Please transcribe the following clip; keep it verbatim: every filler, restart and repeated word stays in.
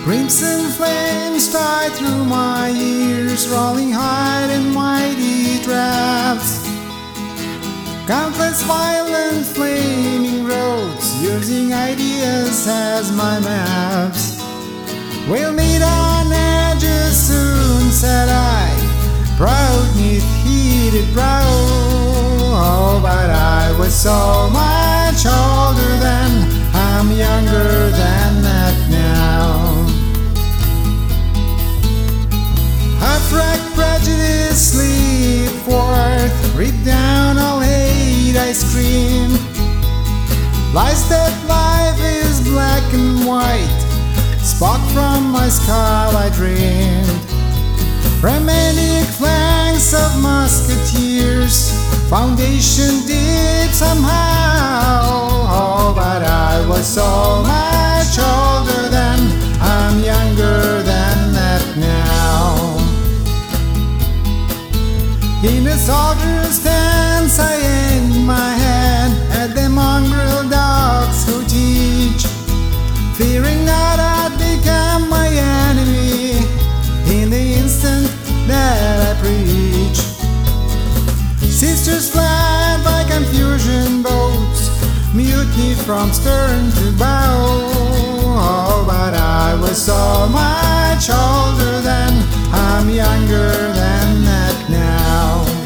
Crimson flames died through my ears, rolling high in mighty drafts. Countless violent flaming roads, using ideas as my maps. We'll meet on edges soon, said I, proud neath heated brow. Oh, but I was so much older then, I'm younger than that now. Half-wrecked prejudice leap forth, rip down all hate, I scream. Lies that life is black and white, spark from my skull I dreamed. Romantic flanks of musketeers, foundation did somehow. Oh, but I was so much older then, I'm younger than that now. In a soldier's stance I aim my hand at the mongrel dogs who teach, fearing that I'd become my enemy in the instant that I preach. Sisters fled by confusion boats, mutiny from stern to bow. Oh, but I was so much older then, I'm younger than that now.